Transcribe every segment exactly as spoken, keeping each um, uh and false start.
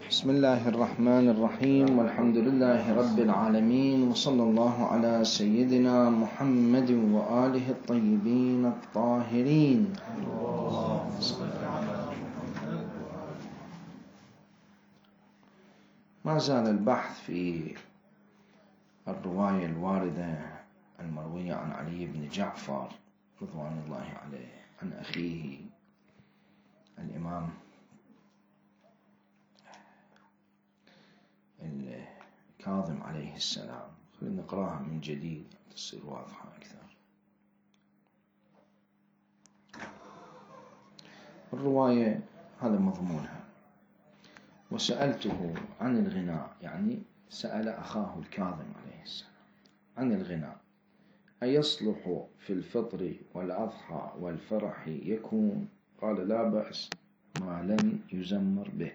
بسم الله الرحمن الرحيم، والحمد لله رب العالمين، وصلى الله على سيدنا محمد وآله الطيبين الطاهرين. ما زال البحث في الرواية الواردة المروية عن علي بن جعفر رضوان الله عليه عن أخيه الإمام الكاظم عليه السلام. خلينا نقراها من جديد تصير واضحة أكثر. الرواية هذا مضمونها: وسألته عن الغناء، يعني سأل أخاه الكاظم عليه السلام عن الغناء، أيصلح في الفطر والأضحى والفرح يكون؟ قال: لا بأس ما لم يزمر به.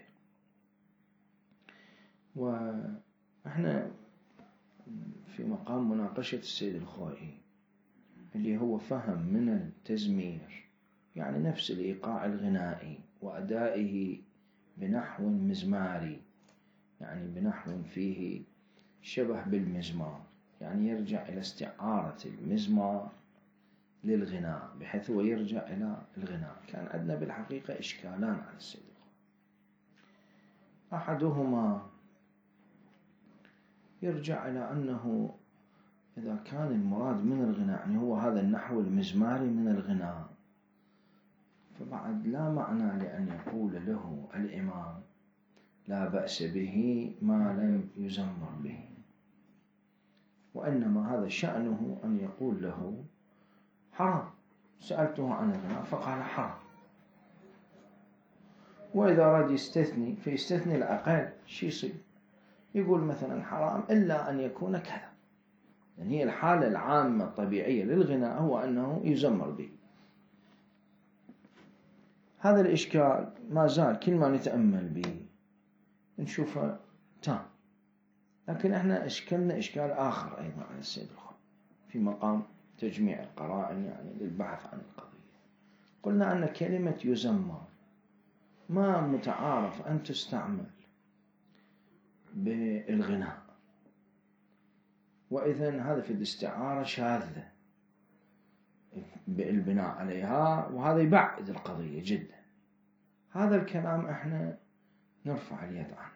وإحنا في مقام مناقشة السيد الخوئي اللي هو فهم من التزمير يعني نفس الإيقاع الغنائي وأدائه بنحو مزماري، يعني بنحو فيه شبه بالمزمار، يعني يرجع إلى استعارة المزمار للغناء بحيث هو يرجع إلى الغناء. كان عندنا بالحقيقة إشكالان على السيد الخوئي. أحدهما يرجع إلى أنه إذا كان المراد من الغناء يعني هو هذا النحو المزماري من الغناء، فبعد لا معنى لأن يقول له الإمام لا بأس به ما لم يزمر به، وإنما هذا شأنه أن يقول له حرام. سألته عن الغناء فقال حرام، وإذا أراد يستثني فيستثني الأقل. شي يصير؟ يقول مثلا حرام إلا أن يكون كذا، يعني هي الحالة العامة الطبيعية للغناء هو أنه يزمر به. هذا الإشكال ما زال كل ما نتأمل به نشوفه تام، لكن احنا اشكلنا إشكال آخر أيضا على السيد الخوئي في مقام تجميع القرائن يعني للبحث عن القضية. قلنا أن كلمة يزمر ما متعارف أن تستعمل بالغناء، وإذن هذا في الاستعارة شاذة بالبناء عليها، وهذا يبعد القضية جدا. هذا الكلام احنا نرفع اليد عنه،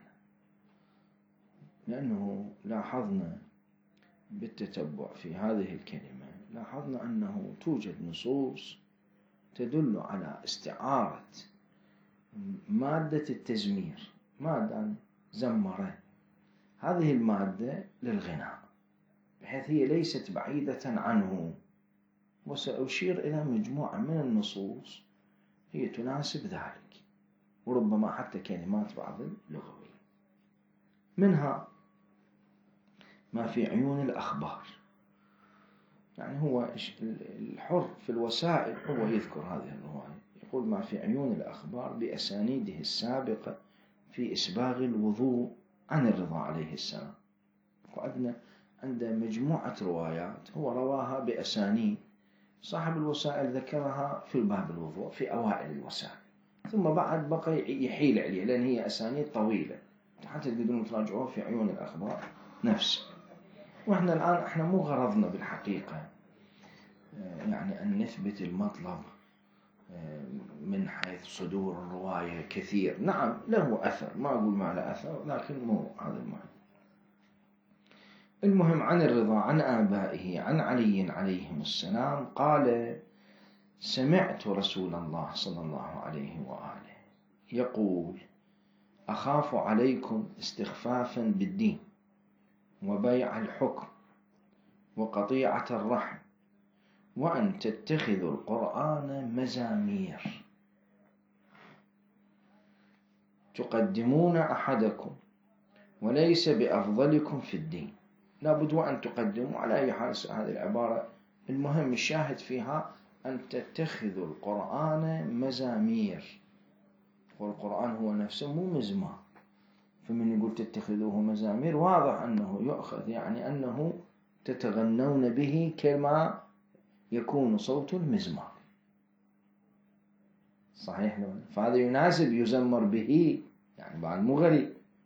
لأنه لاحظنا بالتتبع في هذه الكلمة لاحظنا أنه توجد نصوص تدل على استعارة مادة التزمير، مادة زمرة، هذه المادة للغناء بحيث هي ليست بعيدة عنه. وسأشير إلى مجموعة من النصوص هي تناسب ذلك، وربما حتى كلمات بعض اللغوية. منها ما في عيون الأخبار، يعني هو الحر في الوسائل هو يذكر هذه الرواية، يقول ما في عيون الأخبار بأسانيده السابقة في إسباغ الوضوء عن الرضا عليه السلام. وعندنا عنده مجموعة روايات هو رواها بأسانيد، صاحب الوسائل ذكرها في باب الوضوء في أوائل الوسائل، ثم بعد بقى يحيل عليه لأن هي أسانيد طويلة حتى تقدرون تراجعوها في عيون الأخبار نفسه. وإحنا الآن إحنا مو غرضنا بالحقيقة يعني أن نثبت المطلب من حيث صدور الرواية كثير، نعم له أثر، ما أقول ما له أثر، لكن مو هذا المهم. المهم عن الرضا عن آبائه عن علي عليهم السلام قال: سمعت رسول الله صلى الله عليه وآله يقول: أخاف عليكم استخفافا بالدين وبيع الحكم وقطيعة الرحم وأن تتخذوا القرآن مزامير تقدمون أحدكم وليس بأفضلكم في الدين. لابد وأن تقدموا على أي حال هذه العبارة، المهم الشاهد فيها أن تتخذوا القرآن مزامير، والقرآن هو نفسه مو مزمار، فمن يقول تتخذوه مزامير واضح أنه يؤخذ يعني أنه تتغنون به كما يكون صوت المزمار، صحيح لون. فهذا يناسب يزمر به يعني بعد مو غريب،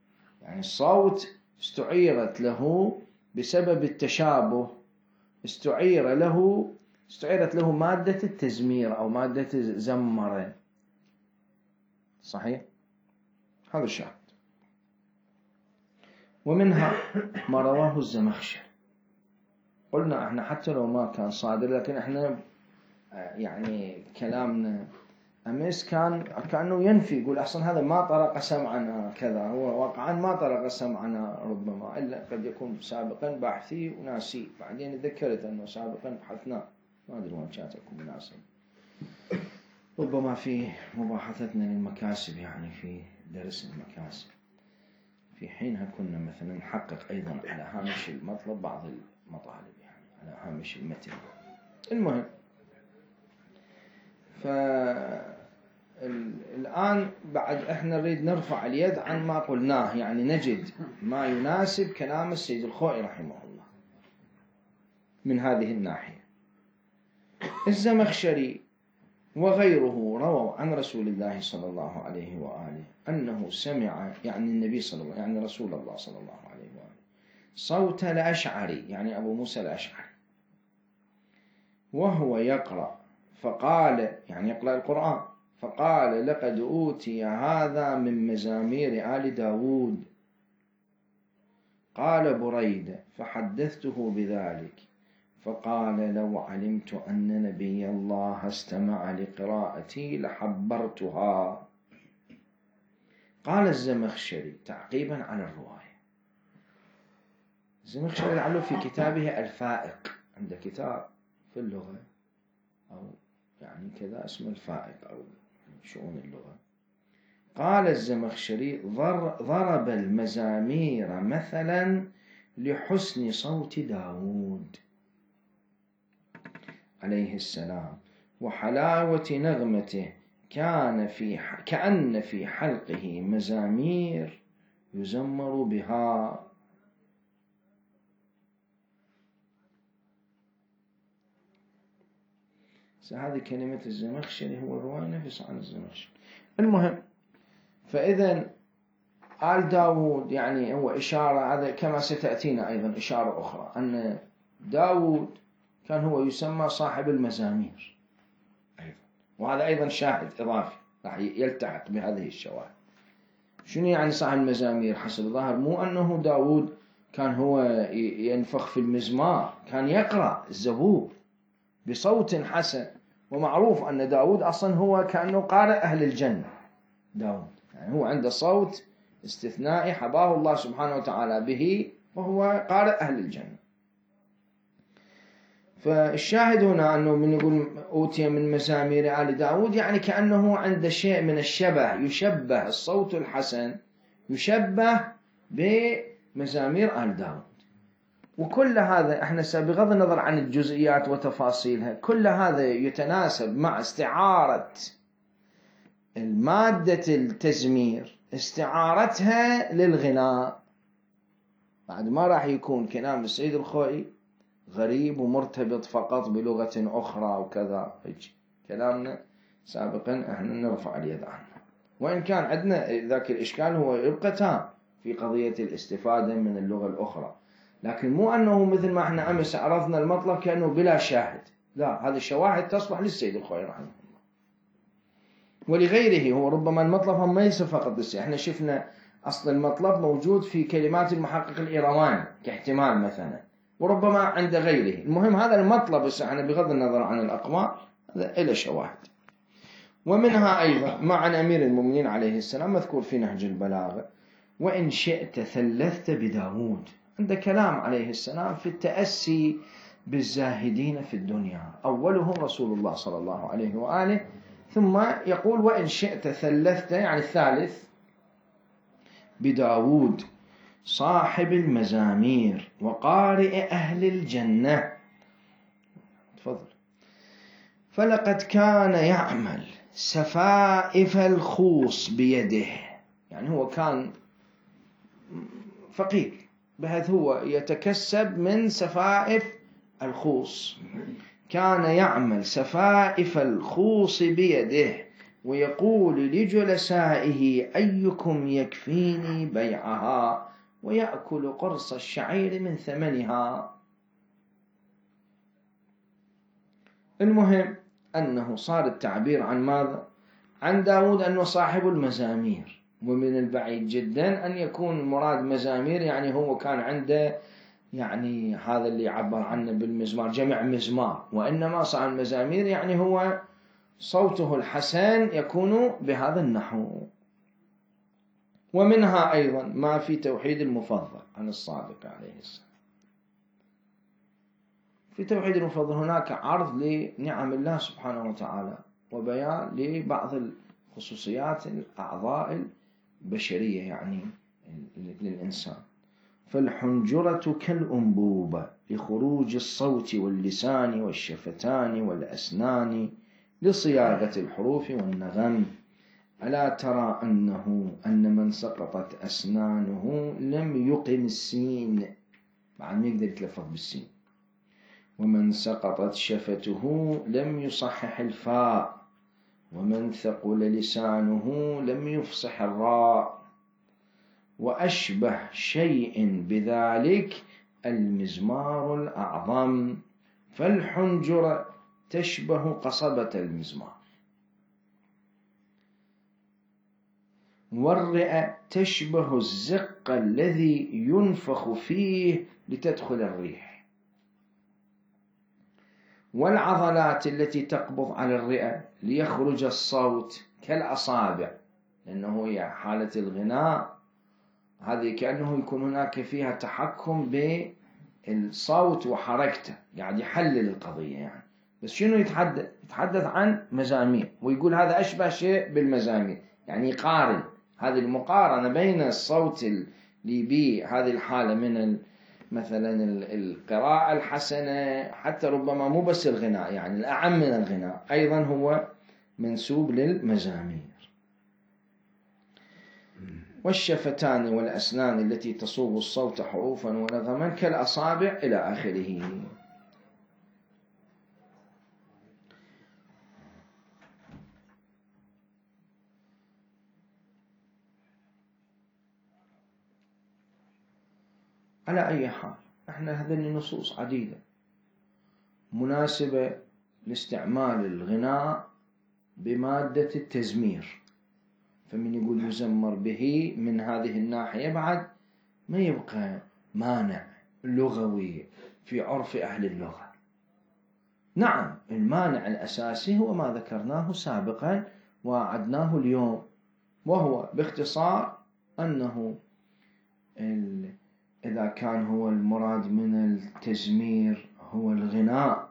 يعني الصوت استعيرت له بسبب التشابه، استعير له استعيرت له مادة التزمير أو مادة زمرة. صحيح؟ هذا الشاهد. ومنها ما رواه الزمخشري. قلنا احنا حتى لو ما كان صادر، لكن احنا يعني كلامنا أمس كان كأنه ينفي، يقول أحسن هذا ما طرق سمعنا كذا، هو واقعا ما طرق سمعنا ربما، إلا قد يكون سابقا باحثي وناسي، بعدين ذكرت أنه سابقا بحثنا، ما أدري وين كانت أكون مناسب، ربما في مباحثتنا للمكاسب، يعني في درس المكاسب، في حينها كنا مثلا نحقق أيضا على هامش المطلب بعض المطالب، يعني على هامش المتن. المهم، فالآن بعد احنا نريد نرفع اليد عن ما قلناه، يعني نجد ما يناسب كلام السيد الخوئي رحمه الله من هذه الناحية. الزمخشري وغيره رووا عن رسول الله صلى الله عليه وآله أنه سمع، يعني النبي صلى الله يعني رسول الله صلى الله عليه وآله، صوت الأشعري، يعني أبو موسى الأشعري، وهو يقرأ، فقال، يعني يقرأ القرآن، فقال لقد أوتي هذا من مزامير آل داود. قال بريدة فحدثته بذلك، فقال لو علمت أن نبي الله استمع لقراءتي لحبرتها. قال الزمخشري تعقيبا على الرواية، الزمخشري لعله في كتابه الفائق، عنده كتاب في اللغة أو يعني كذا اسم الفائق أو شؤون اللغة. قال الزمخشري ضرب المزامير مثلا لحسن صوت داود عليه السلام وحلاوة نغمته، كان في كأن في حلقه مزامير يزمر بها. هذه كلمة الزمخشري، هو الرواية نفس عن الزمخشري. المهم، فإذا آل داود يعني هو إشارة، هذا كما ستأتينا أيضا إشارة أخرى أن داود كان هو يسمى صاحب المزامير أيضا، وهذا أيضا شاهد إضافي راح يلتحق بهذه الشواهد. شنو يعني صاحب المزامير؟ حسب الظاهر مو أنه داود كان هو ينفخ في المزمار، كان يقرأ الزبور بصوت حسن، ومعروف أن داود أصلا هو كأنه قارئ أهل الجنة. داود يعني هو عنده صوت استثنائي حباه الله سبحانه وتعالى به، وهو قارئ أهل الجنة. فالشاهد هنا أنه من يقول أوتي من مزامير آل داود، يعني كأنه عنده شيء من الشبه، يشبه الصوت الحسن يشبه بمزامير آل داود. وكل هذا احنا بغض النظر عن الجزئيات وتفاصيلها، كل هذا يتناسب مع استعارة المادة التزمير، استعارتها للغناء. بعد ما راح يكون كلام السيد الخوئي غريب ومرتبط فقط بلغة أخرى وكذا، كلامنا سابقا احنا نرفع اليد عنه، وإن كان عندنا ذاك الإشكال هو يبقى تام في قضية الاستفادة من اللغة الأخرى، لكن مو أنه مثل ما احنا أمس عرضنا المطلب كأنه بلا شاهد، لا، هذه الشواهد تصلح للسيد الخوئي رحمه الله ولغيره. هو ربما المطلب هم ليس فقط للسيد، احنا شفنا أصل المطلب موجود في كلمات المحقق الإيرواني كاحتمال مثلا، وربما عند غيره. المهم هذا المطلب، بس احنا بغض النظر عن الأقوال هذا إلى شواهد. ومنها أيضا مع عن أمير المؤمنين عليه السلام مذكور في نهج البلاغة، وإن شئت ثلثت بداود، عند كلام عليه السلام في التأسي بالزاهدين في الدنيا، أولهم رسول الله صلى الله عليه وآله، ثم يقول وإن شئت ثلثت، يعني الثالث، بداود صاحب المزامير وقارئ أهل الجنة. تفضل. فلقد كان يعمل سفائف الخوص بيده، يعني هو كان فقير بحيث هو يتكسب من سفائف الخوص، كان يعمل سفائف الخوص بيده ويقول لجلسائه أيكم يكفيني بيعها ويأكل قرص الشعير من ثمنها. المهم أنه صار التعبير عن ماذا؟ عن داود أنه صاحب المزامير، ومن البعيد جدا أن يكون المراد مزامير يعني هو كان عنده يعني هذا اللي يعبر عنه بالمزمار جمع مزمار، وإنما صاحب المزامير يعني هو صوته الحسن يكون بهذا النحو. ومنها أيضا ما في توحيد المفضل عن الصادق عليه السلام. في توحيد المفضل هناك عرض لنعم الله سبحانه وتعالى وبيان لبعض الخصوصيات الأعضاء البشرية يعني للإنسان. فالحنجرة كالأنبوبة لخروج الصوت واللسان والشفتان والأسنان لصياغة الحروف والنغم. ألا ترى أنه أن من سقطت أسنانه لم يقم السين، مع أنه يقدر يتلفظ بالسين، ومن سقطت شفته لم يصحح الفاء، ومن ثقل لسانه لم يفصح الراء. وأشبه شيء بذلك المزمار الأعظم، فالحنجرة تشبه قصبة المزمار، والرئة تشبه الزق الذي ينفخ فيه لتدخل الريح، والعضلات التي تقبض على الرئة ليخرج الصوت كالأصابع، لأنه هي حالة الغناء هذه كأنه يكون هناك فيها تحكم بالصوت وحركته، يعني يحلل القضية يعني. بس شنو يتحدث؟ يتحدث عن مزامير، ويقول هذا أشبه شيء بالمزامير، يعني يقارن هذه المقارنة بين الصوت اللي بيه هذه الحالة من مثلا القراءة الحسنة، حتى ربما مو بس الغناء، يعني الأعم من الغناء أيضا هو منسوب للمزامير. والشفتان والأسنان التي تصوغ الصوت حروفا ونغما كالأصابع إلى آخره. على أي حال احنا هذه النصوص عديدة مناسبة لاستعمال الغناء بمادة التزمير، فمن يقول يزمر به من هذه الناحية بعد ما يبقى مانع لغوي في عرف أهل اللغة. نعم المانع الأساسي هو ما ذكرناه سابقا وعدناه اليوم، وهو باختصار أنه إذا كان هو المراد من التزمير هو الغناء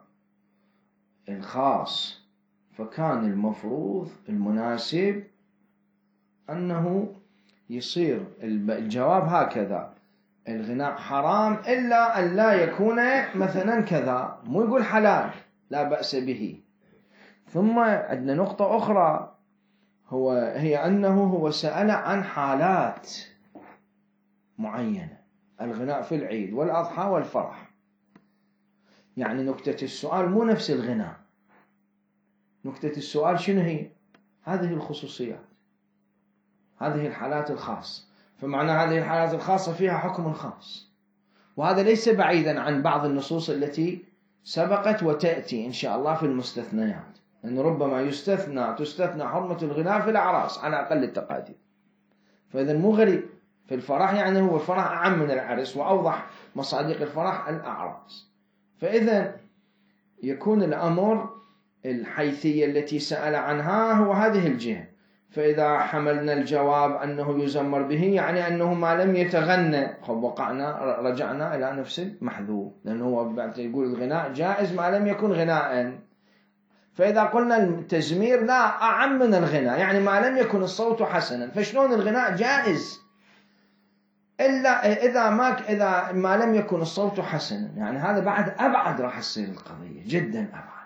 الخاص، فكان المفروض المناسب أنه يصير الجواب هكذا: الغناء حرام إلا أن لا يكون مثلا كذا، مو يقول حلال لا بأس به. ثم عندنا نقطة أخرى هو هي أنه هو سأل عن حالات معينة، الغناء في العيد والأضحى والفرح، يعني نكتة السؤال مو نفس الغناء، نكتة السؤال شنو هي؟ هذه الخصوصيات، هذه الحالات الخاصة، فمعنى هذه الحالات الخاصة فيها حكم خاص، وهذا ليس بعيدا عن بعض النصوص التي سبقت وتأتي إن شاء الله في المستثنيات، أن ربما يستثنى تستثنى حرمة الغناء في الأعراس على أقل التقادير. فإذا مو غريب في الفرح، يعني هو الفرح أعم من العرس، وأوضح مصادق الفرح الأعراس. فإذا يكون الأمر الحيثية التي سأل عنها هو هذه الجهة. فإذا حملنا الجواب أنه يزمر به يعني أنه ما لم يتغنى، خب وقعنا رجعنا إلى نفس المحذوف، لأنه هو يقول الغناء جائز ما لم يكن غناء. فإذا قلنا التزمير لا أعم من الغناء، يعني ما لم يكن الصوت حسنا، فشلون الغناء جائز إلا إذا ما إذا ما لم يكن الصوت حسنا، يعني هذا بعد أبعد راح تصير القضية جدا أبعد.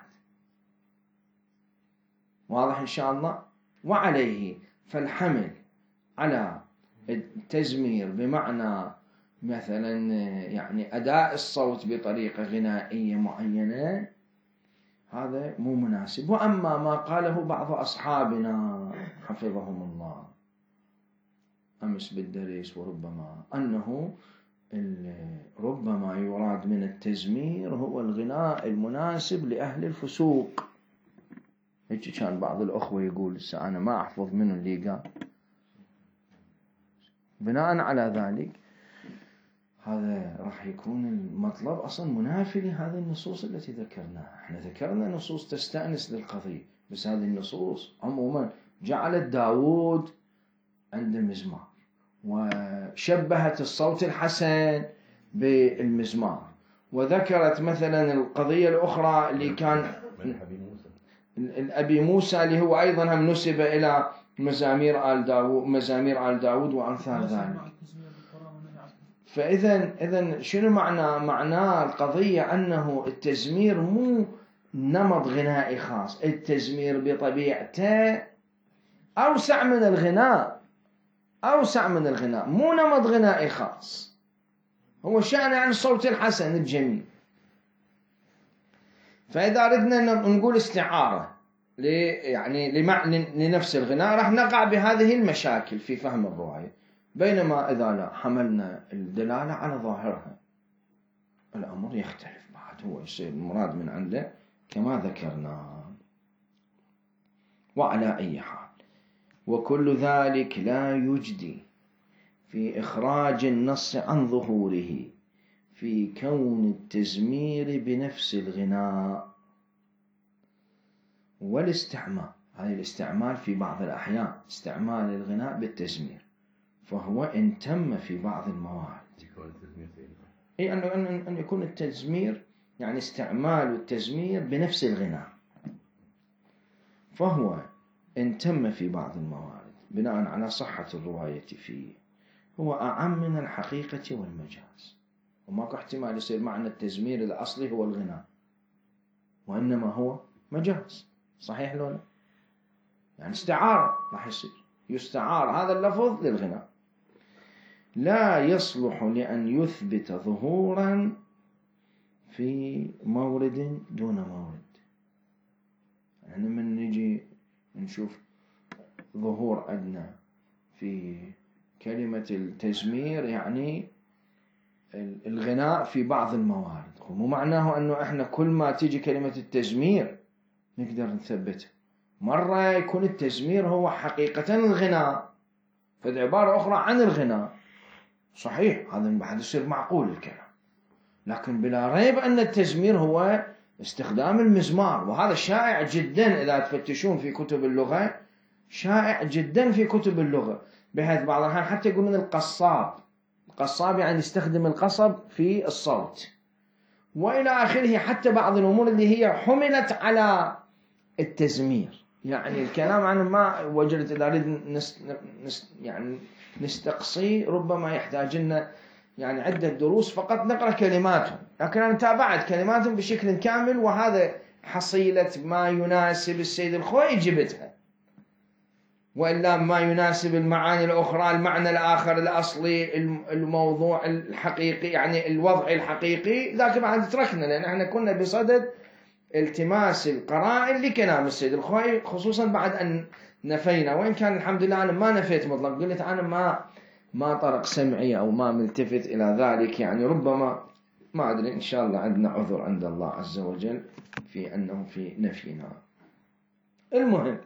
واضح إن شاء الله؟ وعليه فالحمل على التزمير بمعنى مثلا يعني أداء الصوت بطريقة غنائية معينة هذا مو مناسب. وأما ما قاله بعض أصحابنا حفظهم الله أمس بالدرس وربما أنه ربما يراد من التزمير هو الغناء المناسب لأهل الفسوق. هيك كان بعض الأخوة يقول، أنا ما أحفظ منه اللي قال. بناء على ذلك هذا راح يكون المطلب أصلا منافي لهذه النصوص التي ذكرناها. احنا ذكرنا نصوص تستأنس للقضية، بس هذه النصوص عموما جعلت داود عند المزمار، وشبهت الصوت الحسن بالمزمار، وذكرت مثلا القضية الأخرى اللي كان الأبي موسى اللي هو أيضا هم نسب إلى مزامير آل داود، مزامير آل داود وأمثال ذلك. فإذا إذا شنو معنى معناه القضية؟ أنه التزمير مو نمط غنائي خاص، التزمير بطبيعته أوسع من الغناء، أوسع من الغناء، مو نمط غنائي خاص، هو شأن عن الصوت الحسن الجميل. فإذا أردنا نقول استعارة يعني لنفس الغناء راح نقع بهذه المشاكل في فهم الرواية. بينما إذا لا حملنا الدلالة على ظاهرها الأمر يختلف، بعد هو يصير المراد من عنده كما ذكرنا. وعلى أي حال، وكل ذلك لا يجدي في إخراج النص عن ظهوره في كون التزمير بنفس الغناء والاستعمال. هذه الاستعمال في بعض الأحيان استعمال الغناء بالتزمير، فهو إن تم في بعض الموارد، أي أن يكون التزمير يعني استعمال التزمير بنفس الغناء، فهو إن تم في بعض الموارد بناء على صحة الرواية فيه هو أعم من الحقيقة والمجاز. وماكو احتمال يصير معنى التزمير الأصلي هو الغناء، وإنما هو مجاز. صحيح لو لا؟ يعني استعارة راح يصير، يستعار هذا اللفظ للغناء، لا يصلح لأن يثبت ظهورا في مورد دون مورد. يعني من نجي نشوف ظهور عندنا في كلمة التزمير يعني الغناء في بعض الموارد، مو معناه أنه إحنا كل ما تيجي كلمة التزمير نقدر نثبتها. مرة يكون التزمير هو حقيقة الغناء، فهذه عبارة أخرى عن الغناء، صحيح هذا بعد يصير معقول الكلام، لكن بلا ريب أن التزمير هو استخدام المزمار، وهذا شائع جدا إذا تفتشون في كتب اللغة، شائع جدا في كتب اللغة، بحيث بعض الأحيان حتى يقولون القصاب، القصاب يعني يستخدم القصب في الصوت وإلى آخره، حتى بعض الأمور اللي هي حملت على التزمير. يعني الكلام عن ما وجدت إذا أريد نس نس يعني نستقصي ربما يحتاج لنا يعني عدة دروس فقط نقرأ كلماتهم، لكن أنا تابعت كلماتهم بشكل كامل، وهذا حصيلة ما يناسب السيد الخوئي جبتها، وإلا ما يناسب المعاني الأخرى، المعنى الآخر الأصلي، الموضوع الحقيقي يعني الوضع الحقيقي، ذاك بعد تركنا، لأن احنا كنا بصدد التماس القرائن لكلام السيد الخوئي، خصوصا بعد أن نفينا، وإن كان الحمد لله أنا ما نفيت مطلق، قلت أنا ما ما طرق سمعي أو ما ملتفت إلى ذلك، يعني ربما ما أدري، إن شاء الله عندنا عذر عند الله عز وجل في أنه في نفينا. المهم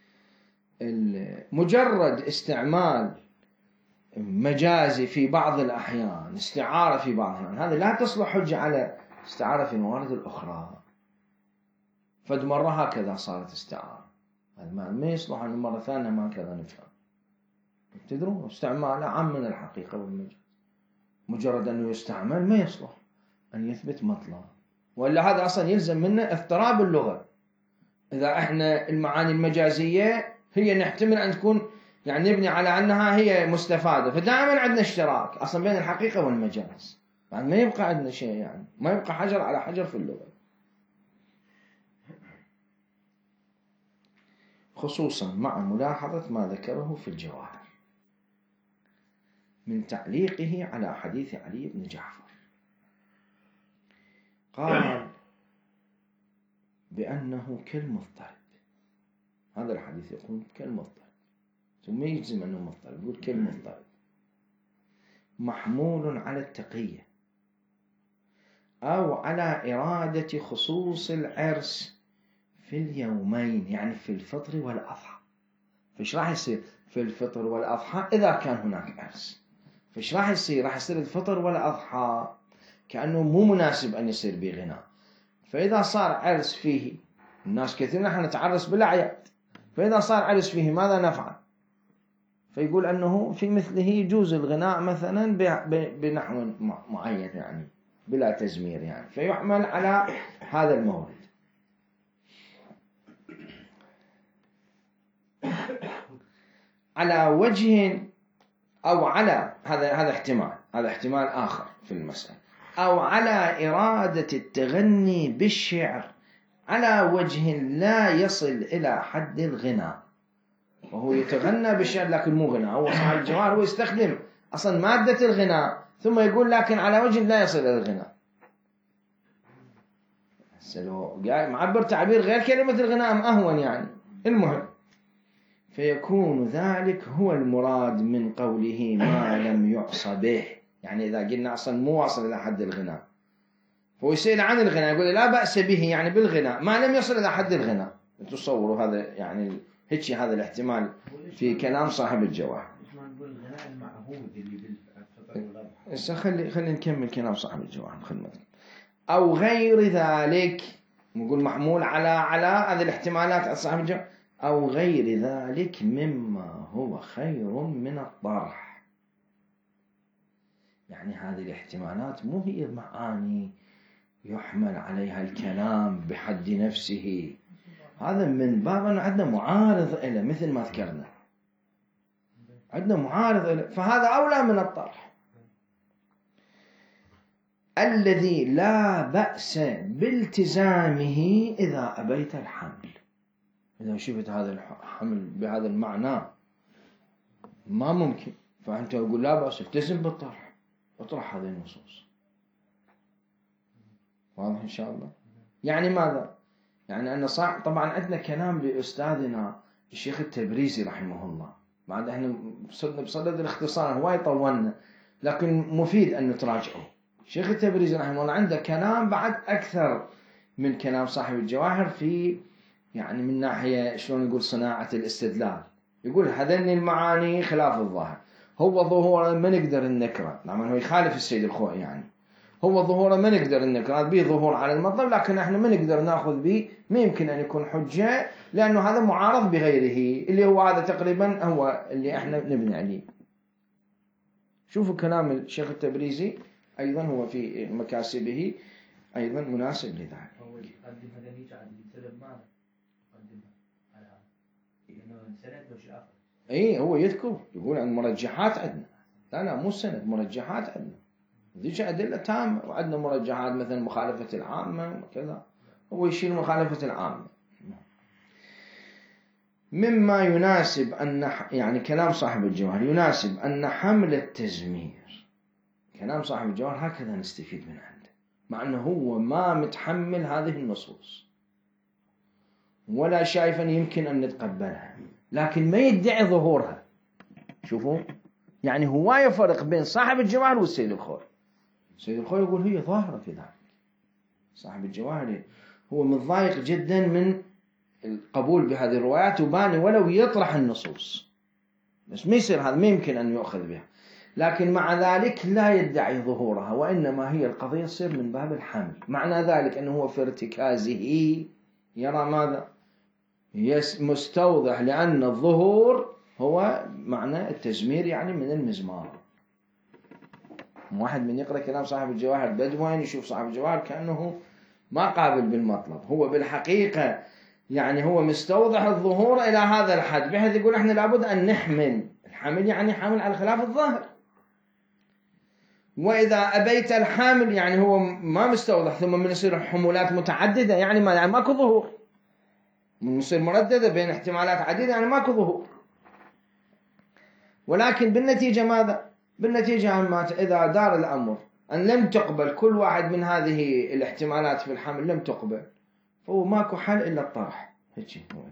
مجرد استعمال مجازي في بعض الأحيان، استعارة في بعض الأحيان، هذا لا تصلح حجة على استعارة في الموارد الأخرى. فد مرة هكذا صارت استعارة، هذا ما يصلح أن مرة ثانية ما كذا نفهم. تدرون استعماله عام من الحقيقة والمجاز، مجرد أنه يستعمل ما يصلح أن يثبت مطلب، ولا هذا أصلا يلزم منه اضطراب اللغة. إذا إحنا المعاني المجازية هي نحتمل أن تكون يعني نبني على أنها هي مستفادة، فدائما عندنا اشتراك أصلا بين الحقيقة والمجاز، يعني ما يبقى عندنا شيء، يعني ما يبقى حجر على حجر في اللغة، خصوصا مع ملاحظة ما ذكره في الجواهر من تعليقه على حديث علي بن جعفر. قال بأنه كالمضطرب. هذا الحديث يقول كالمضطرب، ثم يجزم أنه مضطرب، يقول كالمضطرب، محمول على التقية أو على إرادة خصوص العرس في اليومين، يعني في الفطر والأضحى. فإيش راح يصير في الفطر والأضحى إذا كان هناك عرس؟ فإيش راح يصير؟ راح يصير الفطر والأضحى كأنه مو مناسب أن يصير بغناء. فإذا صار عرس فيه، الناس كثير نحن نتعرس بالأعياد، فإذا صار عرس فيه ماذا نفعل؟ فيقول أنه في مثله يجوز الغناء مثلا بنحو معين، يعني بلا تزمير، يعني فيحمل على هذا المورد. على وجه أو على هذا هذا احتمال، هذا احتمال آخر في المسألة، أو على إرادة التغني بالشعر على وجه لا يصل إلى حد الغناء. وهو يتغنى بالشعر لكن مو غناء، هو صاحب الجواهر هو يستخدم أصلا مادة الغناء ثم يقول لكن على وجه لا يصل إلى الغناء. معبر تعبير غير كلمة الغناء أهون يعني. المهم، فيكون ذلك هو المراد من قوله ما لم يعص به، يعني إذا قلنا أصلا مو واصل إلى حد الغناء، فهو يسأل عن الغناء يقول لا بأس به، يعني بالغناء ما لم يصل إلى حد الغناء. تصوروا هذا يعني هيك هذا الاحتمال في كلام صاحب الجواهر. خلي خلي نكمل كلام صاحب الجواهر خدمتك. أو غير ذلك، نقول محمول على على هذه الاحتمالات صاحب الجواهر، أو غير ذلك مما هو خير من الطرح. يعني هذه الاحتمالات مو هي معاني يحمل عليها الكلام بحد نفسه، هذا من باب أنه عندنا معارض إلى، مثل ما ذكرنا عندنا معارض إلى، فهذا أولى من الطرح. الذي لا بأس بالتزامه إذا أبيت الحمل. إذا شفت هذا الحمل بهذا المعنى ما ممكن، فأنت تقول لا بأس، التزم بالطرح، اطرح هذه النصوص. واضح إن شاء الله؟ يعني ماذا؟ يعني أن صح طبعا عندنا كلام لأستاذنا الشيخ التبريزي رحمه الله، بعد احنا صرنا بصدد الاختصار هواي طولنا، لكن مفيد أن نتراجعه. الشيخ التبريزي رحمه الله عنده كلام بعد أكثر من كلام صاحب الجواهر في، يعني من ناحية شلون نقول صناعة الاستدلال. يقول هذين المعاني خلاف الظاهر، هو ظهورا ما نقدر ننكره، طبعا هو يخالف السيد الخوئي، يعني هو ظهورا ما نقدر ننكره، به ظهور على المطلب لكن احنا ما نقدر ناخذ به، ما يمكن ان يكون حجة لانه هذا معارض بغيره، اللي هو هذا تقريبا هو اللي احنا نبني عليه. شوفوا كلام الشيخ التبريزي ايضا هو في مكاسبه ايضا مناسب لذلك. هو يقدم هذا اللي قاعد يسلم معنا يقدمها على انه سند وشيء اخر. اي هو يذكر يقول عن مرجحات عندنا، لا لا مو سند، مرجحات عندنا ذيك أدلة تامة، وعندنا مرجحات مثلا مخالفة العامة وكذا، هو يشيل مخالفة العامة. مما يناسب أن، يعني كلام صاحب الجواهر يناسب أن حمل التزمير، كلام صاحب الجواهر هكذا نستفيد من عنده، مع أنه هو ما متحمل هذه النصوص ولا شايف أن يمكن أن نتقبلها، لكن ما يدعي ظهورها. شوفوا يعني هو يفرق بين صاحب الجواهر والسيد الخوئي. السيد الخوئي يقول هي ظاهرة في ذلك، صاحب الجواهر هو متضايق جدا من القبول بهذه الروايات وباني ولو يطرح النصوص، بس ما يصير هذا، ما يمكن أن يؤخذ بها، لكن مع ذلك لا يدعي ظهورها، وإنما هي القضية تصير من باب الحمل. معنى ذلك أنه هو في ارتكازه يرى ماذا؟ مستوضح، لأن الظهور هو معنى التزمير، يعني من المزمار. واحد من يقرأ كلام صاحب الجواهر بدوين يشوف صاحب الجواهر كأنه ما قابل بالمطلب، هو بالحقيقة يعني هو مستوضح الظهور إلى هذا الحد، بحيث يقول احنا لابد أن نحمل الحمل، يعني حمل على خلاف الظاهر. وإذا أبيت الحامل يعني هو ما مستوضح، ثم من يصير حمولات متعددة، يعني ما يعني ماكو ظهور، من يصير مرددة بين احتمالات عديدة، يعني ماكو ظهور. ولكن بالنتيجة ماذا؟ بالنتيجة إذا دار الأمر أن لم تقبل كل واحد من هذه الاحتمالات في الحمل، لم تقبل، فهو ماكو حل إلا الطرح هيك هو.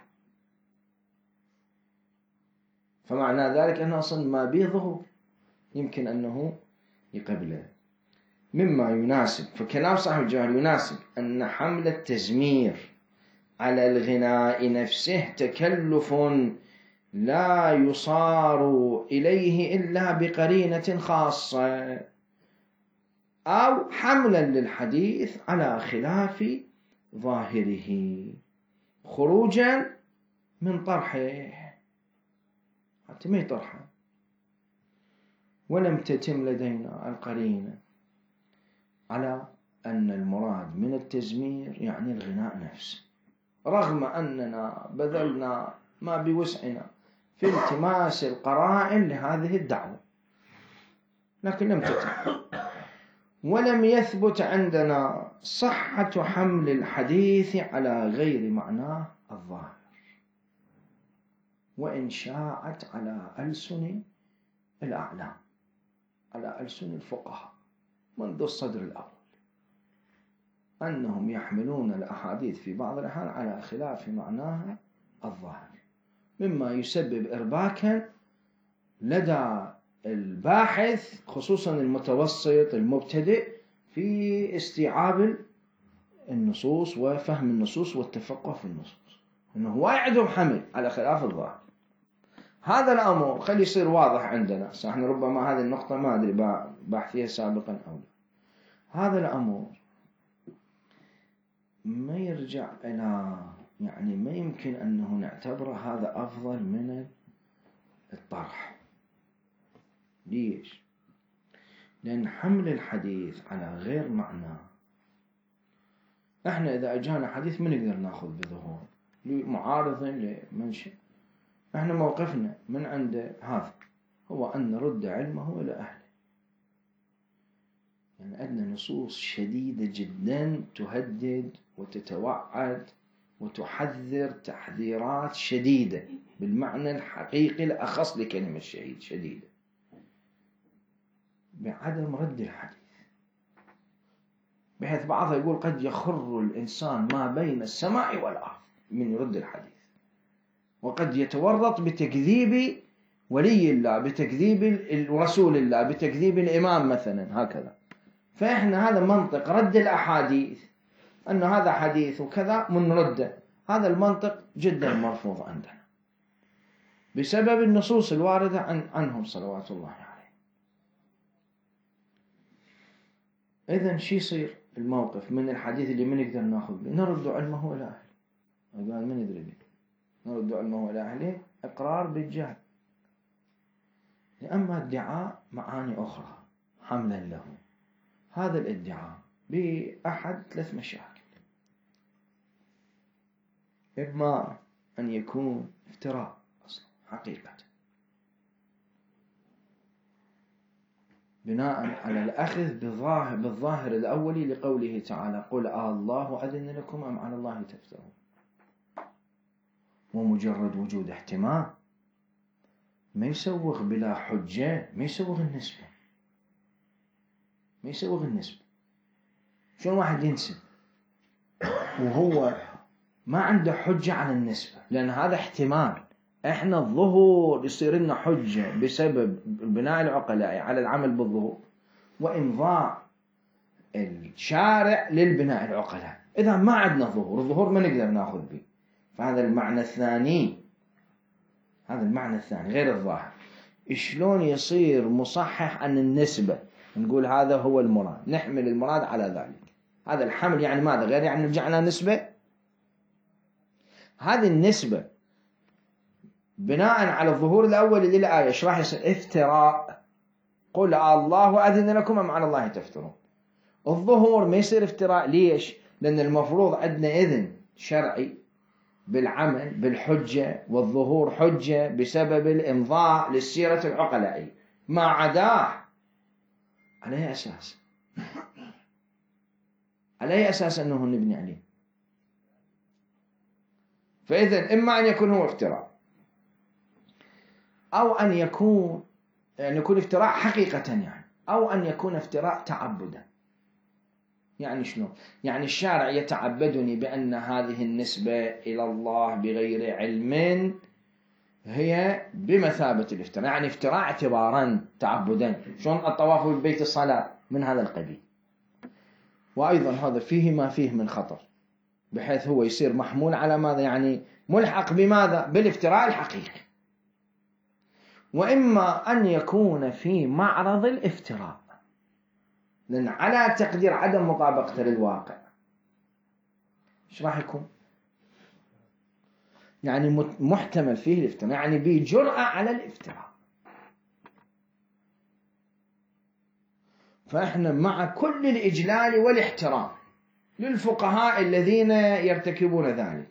فمعنى ذلك أنه أصلا ما به ظهور يمكن أنه يقبله مما يناسب. فكلام صاحب الجواهر يناسب أن حمل التزمير على الغناء نفسه تكلف لا يصار إليه إلا بقرينة خاصة، أو حملا للحديث على خلاف ظاهره خروجا من طرحه حتى ما يطرحه. ولم تتم لدينا القرينة على أن المراد من التزمير يعني الغناء نفسه، رغم أننا بذلنا ما بوسعنا في التماس القرائن لهذه الدعوة، لكن لم تتم. ولم يثبت عندنا صحة حمل الحديث على غير معناه الظاهر، وإن شاعت على ألسن الأعلام، على ألسن الفقهاء منذ الصدر الأول، أنهم يحملون الأحاديث في بعض الأحيان على خلاف معناها الظاهر، مما يسبب إرباكا لدى الباحث خصوصا المتوسط المبتدئ في استيعاب النصوص وفهم النصوص والتفقه في النصوص، أنه هو يعدم حمل على خلاف الظاهر. هذا الأمر خلي يصير واضح عندنا. احنا ربما هذه النقطة ما أدري بحث فيها سابقا أو لا. هذا الأمر ما يرجع إلى يعني ما يمكن أنه نعتبره هذا أفضل من الطرح. ليش؟ لأن حمل الحديث على غير معناه، احنا إذا أجانا حديث ما نقدر ناخذ بظهور معارض لمنشأ، احنا موقفنا من عند هذا هو أن نرد علمه إلى أهله. يعني عندنا نصوص شديدة جدا تهدد وتتوعد وتحذر تحذيرات شديدة بالمعنى الحقيقي الأخص لكلمة الشهيد شديدة بعدم رد الحديث، بحيث بعضها يقول قد يخر الإنسان ما بين السماء والأرض من يرد الحديث، وقد يتورط بتكذيب ولي الله، بتكذيب رسول الله، بتكذيب الإمام مثلا هكذا. فإحنا هذا منطق رد الأحاديث أن هذا حديث وكذا من رده، هذا المنطق جدا مرفوض عندنا بسبب النصوص الواردة عن عنهم صلوات الله عليه. إذن شي يصير الموقف من الحديث اللي ما نقدر ناخذ به؟ نرد علمه إلى أهله. قال ما ندري به، نرد علمه إلى أهله إقرار بالجهل. أما ادعاء معاني أخرى حملا له، هذا الادعاء بأحد ثلاث مشاكل: إما أن يكون افتراء أصلا حقيقة بناء على الأخذ بالظاهر, بالظاهر الأولي لقوله تعالى قل آه الله أذن لكم أم على الله تفترون، ومجرد وجود احتمال ما يسوغ بلا حجة، ما يسوغ النسبة، ما يسوغ النسبة. شلون واحد ينسب وهو ما عنده حجة على النسبة؟ لأن هذا احتمال. احنا الظهور يصير لنا حجة بسبب بناء العقلاء على العمل بالظهور وإمضاء الشارع للبناء العقلاء. إذا ما عندنا ظهور، الظهور ما نقدر ناخذ به. فهذا المعنى الثاني، هذا المعنى الثاني غير الظاهر. شلون يصير مصحح عن النسبة؟ نقول هذا هو المراد، نحمل المراد على ذلك. هذا الحمل يعني ماذا؟ غير يعني نرجعنا نسبة. هذه النسبة بناء على الظهور الأول للآية ايش راح يصير؟ افتراء. قل الله أذن لكم أم على الله تفترون. الظهور ما يصير افتراء. ليش؟ لأن المفروض عندنا إذن شرعي بالعمل بالحجة، والظهور حجة بسبب الإمضاء للسيرة العقلائية. ما عداه على أي أساس؟ على أي أساس أنه نبني عليه؟ فإذن إما أن يكون هو افتراء، أو أن يكون يعني يكون افتراء حقيقة يعني، أو أن يكون افتراء تعبدا. يعني شنو؟ يعني الشارع يتعبدني بأن هذه النسبة إلى الله بغير علم هي بمثابة الافتراء، يعني افتراء اعتبارا تعبدا، شلون الطواف بالبيت الصلاة من هذا القبيل. وأيضا هذا فيه ما فيه من خطر، بحيث هو يصير محمول على ماذا؟ يعني ملحق بماذا؟ بالافتراء الحقيقي. وإما أن يكون في معرض الافتراء، لأن على تقدير عدم مطابقته للواقع إيش راح يكون؟ يعني محتمل فيه الافتراء، يعني بجرأة على الافتراء. فإحنا مع كل الإجلال والاحترام للفقهاء الذين يرتكبون ذلك،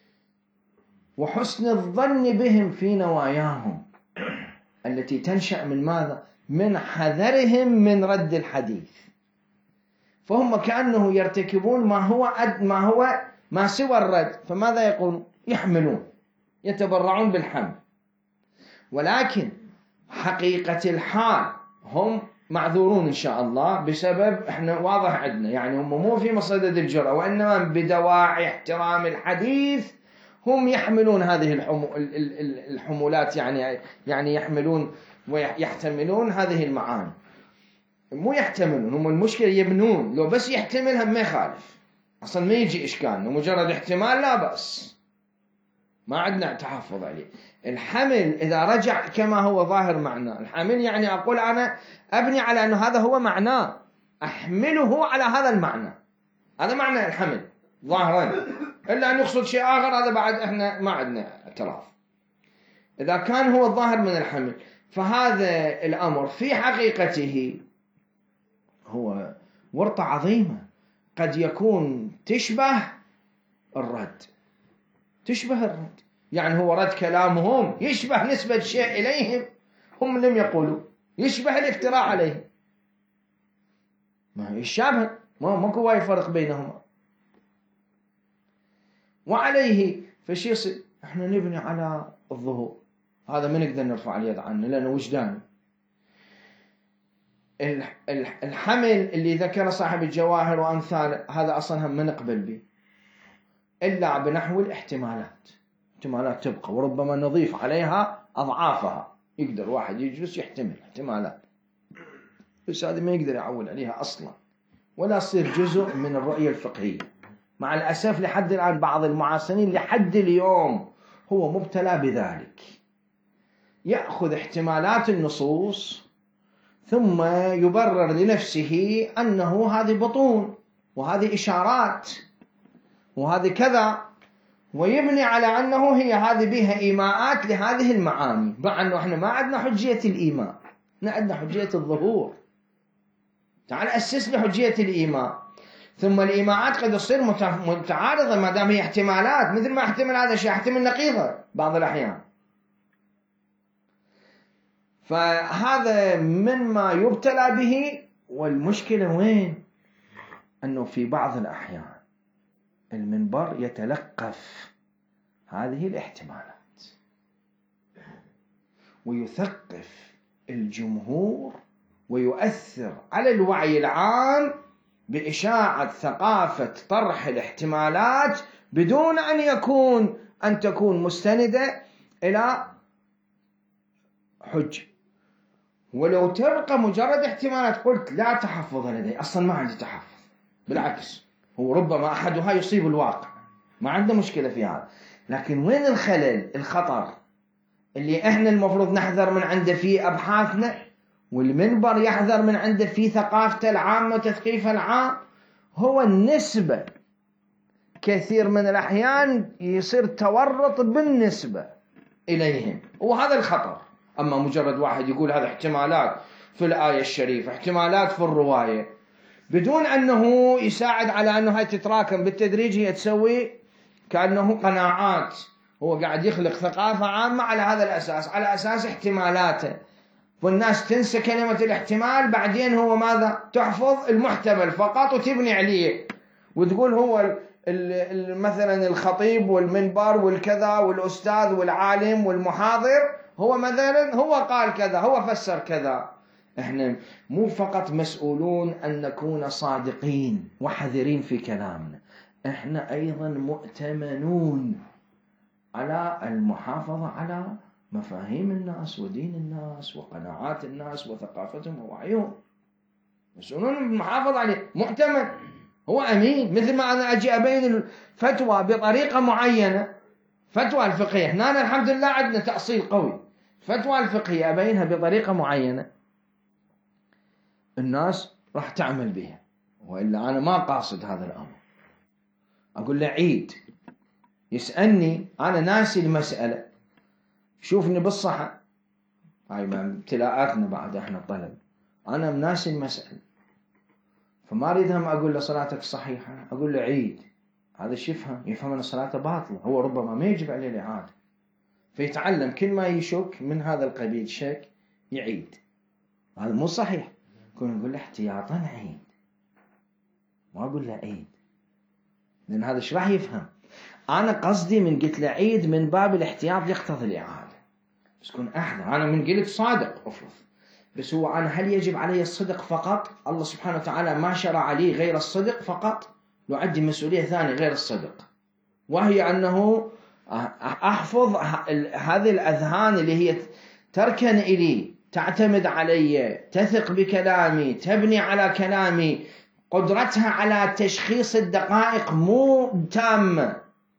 وحسن الظن بهم في نواياهم التي تنشأ من ماذا؟ من حذرهم من رد الحديث. فهم كأنه يرتكبون ما هو أد ما هو ما سوى الرد، فماذا يقولون؟ يحملون، يتبرعون بالحمل. ولكن حقيقة الحال هم معذورون إن شاء الله، بسبب إحنا واضح عندنا يعني هم مو في مصدد الجرأة، وإنما بدواعي احترام الحديث هم يحملون هذه الحمولات، يعني يعني يحملون ويحتملون هذه المعاني. مو يحتملون، هم المشكلة يبنون، لو بس يحتملها ما يخالف، أصلا ما يجي إشكال، مجرد احتمال لا بأس، ما عندنا تحفظ عليه. الحمل إذا رجع كما هو ظاهر معناه، الحمل يعني أقول أنا أبني على أنه هذا هو معناه، أحمله على هذا المعنى، هذا معنى الحمل ظاهرا، إلا أن يقصد شيء آخر هذا بعد إحنا ما عندنا اعتراف. إذا كان هو الظاهر من الحمل، فهذا الأمر في حقيقته هو ورطة عظيمة، قد يكون تشبه الرد، تشبه الرد، يعني هو رد كلامهم يشبه نسبة شيء إليهم هم لم يقولوا، يشبه الافتراء عليهم، ما يشابه، ما ماكو واي فرق بينهما. وعليه فشي يصير احنا نبني على الظهور، هذا ما نقدر نرفع اليد عنه لأنه وجدان. الحمل اللي ذكر صاحب الجواهر وأمثال هذا أصلا هم ما نقبل به إلا بنحو الاحتمالات، احتمالات تبقى وربما نضيف عليها أضعافها، يقدر واحد يجلس يحتمل احتمالات، بس هذا ما يقدر يعول عليها أصلا ولا تصير جزء من الرؤية الفقهية. مع الأسف لحد الآن بعض المعاصرين لحد اليوم هو مبتلى بذلك، يأخذ احتمالات النصوص ثم يبرر لنفسه أنه هذه بطون وهذه إشارات وهذه كذا، ويبني على أنه هي هذه بها إيماءات لهذه المعاني، مع أنه إحنا ما عندنا حجية الإيماء، ما عندنا حجية الظهور. تعال أسس لحجية الإيماء، ثم الإيماءات قد تصير متعارضة ما دام هي احتمالات، مثل ما احتمل هذا الشيء احتمل نقيضة بعض الأحيان. فهذا مما يبتلى به. والمشكلة وين؟ أنه في بعض الأحيان المنبر يتلقف هذه الاحتمالات ويثقف الجمهور ويؤثر على الوعي العام بإشاعة ثقافة طرح الاحتمالات بدون أن يكون أن تكون مستندة إلى حجة. ولو تبقى مجرد احتمالات قلت لا تحفظ لدي، أصلا ما عندي تحفظ، بالعكس هو ربما أحدها يصيب الواقع، ما عنده مشكلة في هذا. لكن وين الخلل الخطر اللي إحنا المفروض نحذر من عنده في أبحاثنا، والمنبر يحذر من عنده في ثقافته العامة وتثقيفه العام؟ هو النسبة. كثير من الأحيان يصير تورط بالنسبة إليهم، وهذا الخطر. أما مجرد واحد يقول هذا احتمالات في الآية الشريفة، احتمالات في الرواية، بدون أنه يساعد على أنه هاي تتراكم بالتدريج، هي تسوي كأنه قناعات، هو قاعد يخلق ثقافة عامة على هذا الأساس، على أساس احتمالاته، والناس تنسى كلمة الاحتمال، بعدين هو ماذا؟ تحفظ المحتمل فقط وتبني عليه، وتقول هو مثلا الخطيب والمنبر والكذا والأستاذ والعالم والمحاضر هو مثلا هو قال كذا، هو فسر كذا. إحنا مو فقط مسؤولون أن نكون صادقين وحذرين في كلامنا، إحنا أيضا مؤتمنون على المحافظة على مفاهيم الناس ودين الناس وقناعات الناس وثقافتهم ووعيهم، مسؤولون بالمحافظة عليه، مؤتمن، هو أمين. مثل ما أنا أجي أبين الفتوى بطريقة معينة، فتوى الفقهية، هنا الحمد لله عندنا تأصيل قوي، فتوى الفقهية أبينها بطريقة معينة الناس راح تعمل بها، وإلا أنا ما قاصد هذا الأمر. أقول له عيد، يسألني أنا ناسي المسألة، شوفني بالصحة، هاي ابتلاءاتنا بعد إحنا طلب، أنا ناسي المسألة، فما أريدهم أقول له صلاتك صحيحة، أقول له عيد. هذا شو يفهم؟ يفهم أن صلاته باطلة، هو ربما ما يجب عليه الإعادة، فيتعلم كل ما يشك من هذا القبيل شك يعيد. هذا مو صحيح، كنا نقول له احتياطا عيد، ما أقول له عيد، لأن هذا ايش راح يفهم؟ أنا قصدي من قلت له عيد من باب الاحتياط يقتضي الإعادة، بس كن أحذر. أنا من قلت صادق أفرض، بس هو أنا هل يجب علي الصدق فقط؟ الله سبحانه وتعالى ما شرع لي غير الصدق فقط؟ لو عندي مسؤولية ثانية غير الصدق، وهي أنه أحفظ هذه الأذهان اللي هي تركن إلي، تعتمد علي، تثق بكلامي، تبني على كلامي، قدرتها على تشخيص الدقائق مو تامة،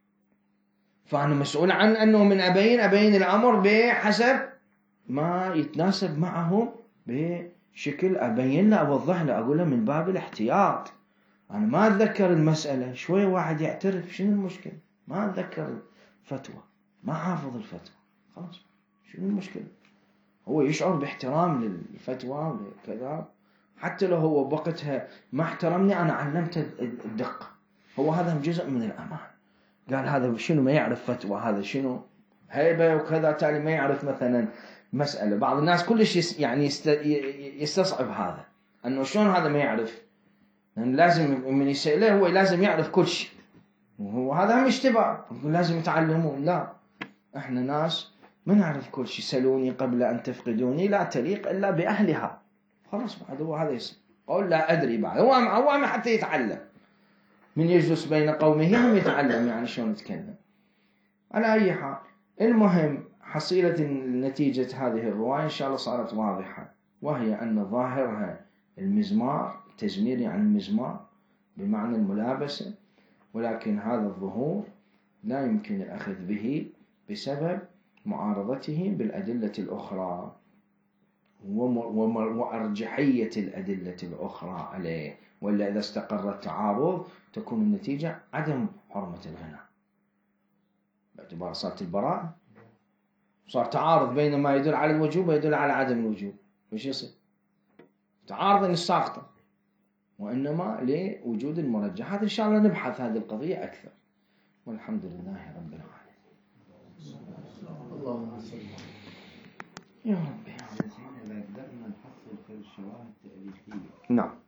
فأنا مسؤول عن أنه من أبين أبين الأمر بحسب ما يتناسب معه بشكل أبين له، أوضح له، أقول له من باب الاحتياط. أنا ما أتذكر المسألة، شوية واحد يعترف، شنو المشكلة؟ ما أتذكر الفتوى، ما حافظ الفتوى، خلاص شنو المشكلة؟ هو يشعر باحترام للفتوى وكذا، حتى لو هو بوقتها ما احترمني أنا علمته الدقة، هو هذا جزء من الأمان. قال هذا شنو ما يعرف فتوى، هذا شنو هيبة وكذا، تالي ما يعرف مثلا مسألة. بعض الناس كلش يعني يستصعب هذا، أنه شلون هذا ما يعرف، لأن لازم من يسأله هو لازم يعرف كل شيء، وهذا هم اشتباه، لازم يتعلمون. لا، احنا ناس ما نعرف كل شيء، سلوني قبل أن تفقدوني لا تليق إلا بأهلها، خلاص بعد هو هذا يصير قول لا أدري، بعد هو هو حتى يتعلم من يجلس بين قومه هم يتعلم يعني شلون يتكلم. على أي حال، المهم حصيلة نتيجة هذه الرواية إن شاء الله صارت واضحة، وهي أن ظاهرها المزمار، تزمير يعني المزمار بمعنى الملابسة، ولكن هذا الظهور لا يمكن الأخذ به بسبب معارضته بالأدلة الأخرى وأرجحية الأدلة الأخرى عليه، ولا إذا استقر التعارض تكون النتيجة عدم حرمة الغناء باعتبار صارت البراءة، صار تعارض بين ما يدل على الوجوب ويدل على عدم الوجوب، وش يصير؟ تعارض الساقطة، وإنما لوجود المرجحات. إن شاء الله نبحث هذه القضية أكثر، والحمد لله رب العالمين. اللهم صل يا رب. إذا قدرنا نحصل في الشواهد التاريخية نعم.